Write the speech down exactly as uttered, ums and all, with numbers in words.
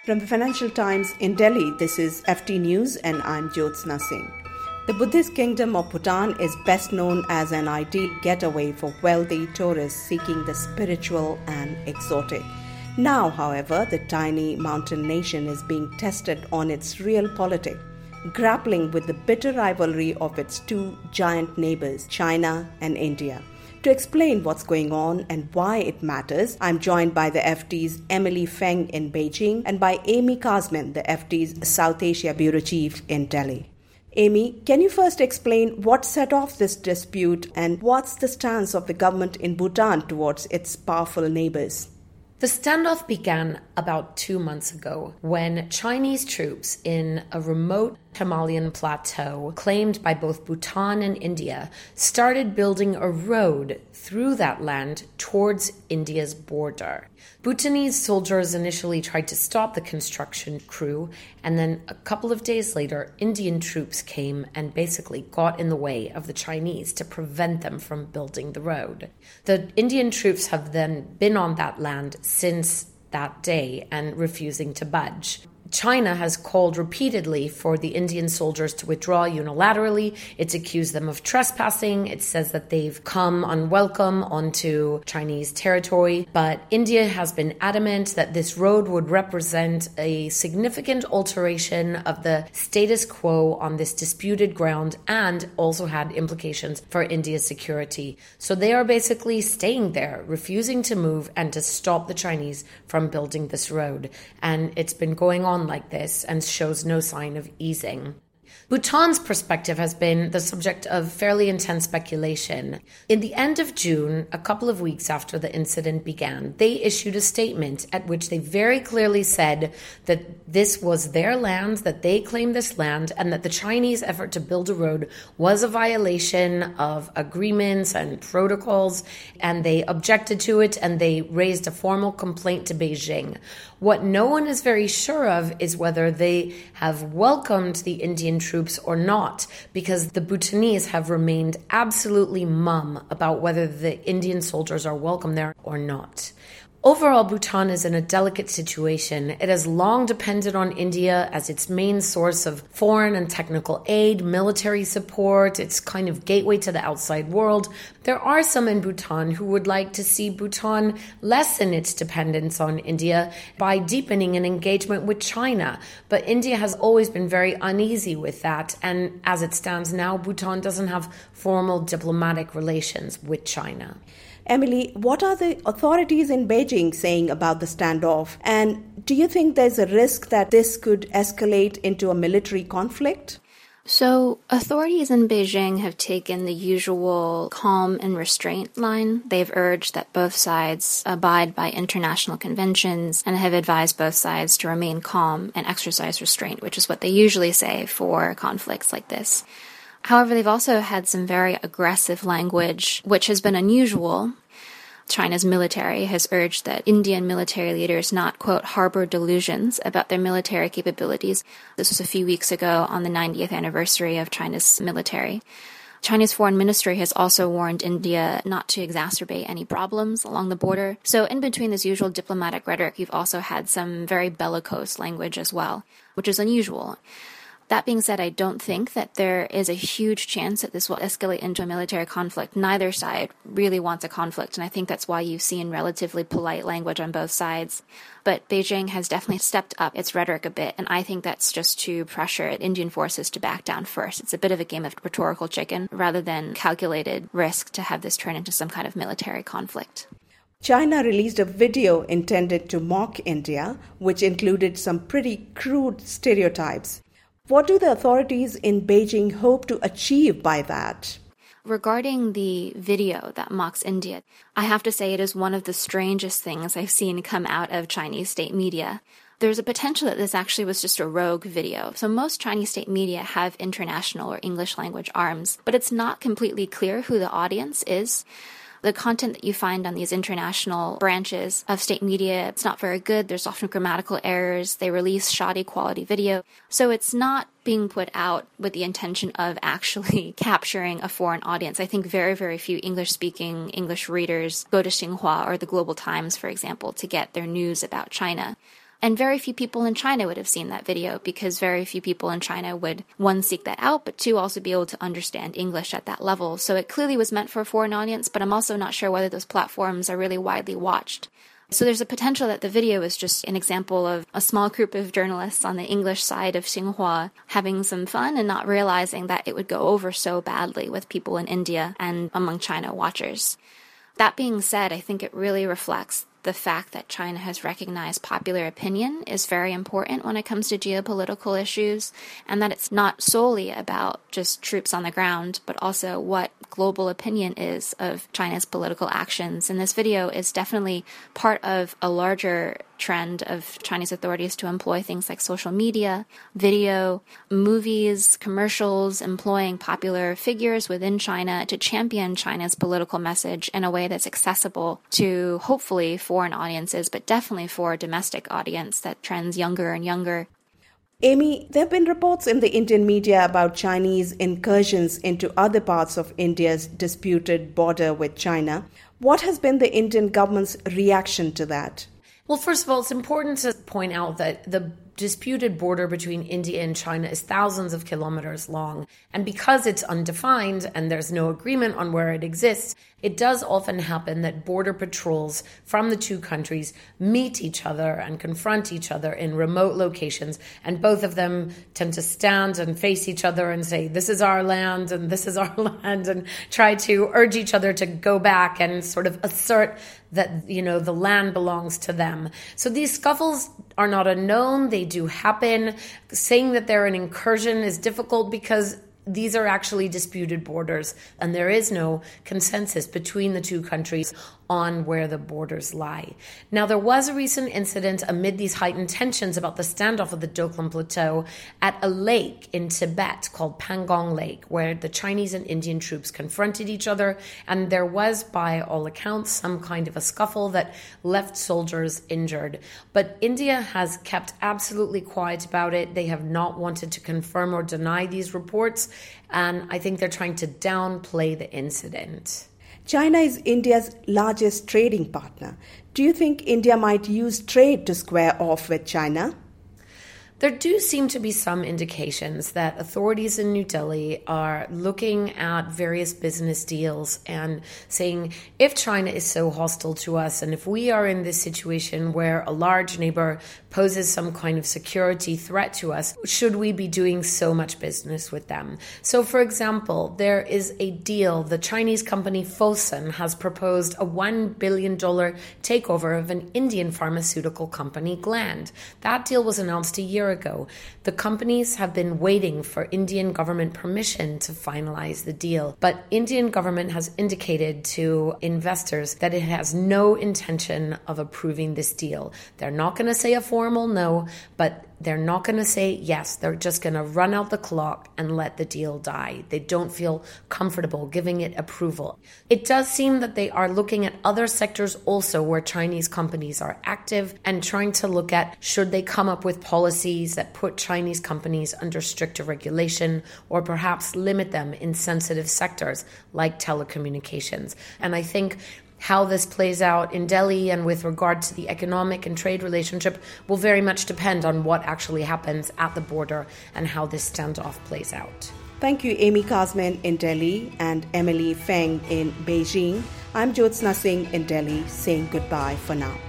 From the Financial Times in Delhi, this is F T News and I'm Jyotsna Singh. The Buddhist kingdom of Bhutan is best known as an ideal getaway for wealthy tourists seeking the spiritual and exotic. Now, however, the tiny mountain nation is being tested on its real politic, grappling with the bitter rivalry of its two giant neighbors, China and India. To explain what's going on and why it matters, I'm joined by the F T's Emily Feng in Beijing and by Amy Kazmin, the F T's South Asia Bureau Chief in Delhi. Amy, can you first explain what set off this dispute and what's the stance of the government in Bhutan towards its powerful neighbors? The standoff began about two months ago when Chinese troops in a remote Himalayan plateau, claimed by both Bhutan and India, started building a road through that land towards India's border. Bhutanese soldiers initially tried to stop the construction crew, and then a couple of days later, Indian troops came and basically got in the way of the Chinese to prevent them from building the road. The Indian troops have then been on that land since that day and refusing to budge. China has called repeatedly for the Indian soldiers to withdraw unilaterally. It's accused them of trespassing. It says that they've come unwelcome onto Chinese territory. But India has been adamant that this road would represent a significant alteration of the status quo on this disputed ground and also had implications for India's security. So they are basically staying there, refusing to move and to stop the Chinese from building this road. And it's been going on like this and shows no sign of easing. Bhutan's perspective has been the subject of fairly intense speculation. In the end of June, a couple of weeks after the incident began, they issued a statement at which they very clearly said that this was their land, that they claimed this land, and that the Chinese effort to build a road was a violation of agreements and protocols, and they objected to it, and they raised a formal complaint to Beijing. What no one is very sure of is whether they have welcomed the Indian troops or not, because the Bhutanese have remained absolutely mum about whether the Indian soldiers are welcome there or not. Overall, Bhutan is in a delicate situation. It has long depended on India as its main source of foreign and technical aid, military support, its kind of gateway to the outside world. There are some in Bhutan who would like to see Bhutan lessen its dependence on India by deepening an engagement with China. But India has always been very uneasy with that. And as it stands now, Bhutan doesn't have formal diplomatic relations with China. Emily, what are the authorities in Beijing saying about the standoff? And do you think there's a risk that this could escalate into a military conflict? So authorities in Beijing have taken the usual calm and restraint line. They've urged that both sides abide by international conventions and have advised both sides to remain calm and exercise restraint, which is what they usually say for conflicts like this. However, they've also had some very aggressive language, which has been unusual. China's military has urged that Indian military leaders not, quote, harbor delusions about their military capabilities. This was a few weeks ago on the ninetieth anniversary of China's military. China's foreign ministry has also warned India not to exacerbate any problems along the border. So in between this usual diplomatic rhetoric, you've also had some very bellicose language as well, which is unusual. That being said, I don't think that there is a huge chance that this will escalate into a military conflict. Neither side really wants a conflict, and I think that's why you've seen relatively polite language on both sides. But Beijing has definitely stepped up its rhetoric a bit, and I think that's just to pressure Indian forces to back down first. It's a bit of a game of rhetorical chicken rather than calculated risk to have this turn into some kind of military conflict. China released a video intended to mock India, which included some pretty crude stereotypes. What do the authorities in Beijing hope to achieve by that? Regarding the video that mocks India, I have to say it is one of the strangest things I've seen come out of Chinese state media. There's a potential that this actually was just a rogue video. So most Chinese state media have international or English language arms, but it's not completely clear who the audience is. The content that you find on these international branches of state media, it's not very good. There's often grammatical errors. They release shoddy quality video. So it's not being put out with the intention of actually capturing a foreign audience. I think very, very few English-speaking English readers go to Xinhua or the Global Times, for example, to get their news about China. And very few people in China would have seen that video because very few people in China would, one, seek that out, but two, also be able to understand English at that level. So it clearly was meant for a foreign audience, but I'm also not sure whether those platforms are really widely watched. So there's a potential that the video is just an example of a small group of journalists on the English side of Xinhua having some fun and not realizing that it would go over so badly with people in India and among China watchers. That being said, I think it really reflects the fact that China has recognized popular opinion is very important when it comes to geopolitical issues, and that it's not solely about just troops on the ground, but also what global opinion is of China's political actions. And this video is definitely part of a larger trend of Chinese authorities to employ things like social media, video, movies, commercials, employing popular figures within China to champion China's political message in a way that's accessible to hopefully foreign audiences, but definitely for a domestic audience that trends younger and younger. Amy, there have been reports in the Indian media about Chinese incursions into other parts of India's disputed border with China. What has been the Indian government's reaction to that? Well, first of all, it's important to point out that the disputed border between India and China is thousands of kilometers long. And because it's undefined and there's no agreement on where it exists, it does often happen that border patrols from the two countries meet each other and confront each other in remote locations. And both of them tend to stand and face each other and say, this is our land and this is our land, and try to urge each other to go back and sort of assert that, you know, the land belongs to them. So these scuffles are not unknown. They do happen. Saying that they're an incursion is difficult because these are actually disputed borders, and there is no consensus between the two countries on where the borders lie. Now, there was a recent incident amid these heightened tensions about the standoff of the Doklam Plateau at a lake in Tibet called Pangong Lake, where the Chinese and Indian troops confronted each other, and there was, by all accounts, some kind of a scuffle that left soldiers injured. But India has kept absolutely quiet about it. They have not wanted to confirm or deny these reports, and I think they're trying to downplay the incident. China is India's largest trading partner. Do you think India might use trade to square off with China? There do seem to be some indications that authorities in New Delhi are looking at various business deals and saying, if China is so hostile to us, and if we are in this situation where a large neighbor poses some kind of security threat to us, should we be doing so much business with them? So, for example, there is a deal. The Chinese company Fosun has proposed a one billion dollars takeover of an Indian pharmaceutical company, Gland. That deal was announced a year ago. The companies have been waiting for Indian government permission to finalize the deal, but Indian government has indicated to investors that it has no intention of approving this deal. They're not going to say a formal no, but they're not going to say yes. They're just going to run out the clock and let the deal die. They don't feel comfortable giving it approval. It does seem that they are looking at other sectors also where Chinese companies are active and trying to look at, should they come up with policies that put Chinese companies under stricter regulation or perhaps limit them in sensitive sectors like telecommunications. And I think how this plays out in Delhi and with regard to the economic and trade relationship will very much depend on what actually happens at the border and how this standoff plays out. Thank you, Amy Kazmin in Delhi and Emily Feng in Beijing. I'm Jyotsna Singh in Delhi, saying goodbye for now.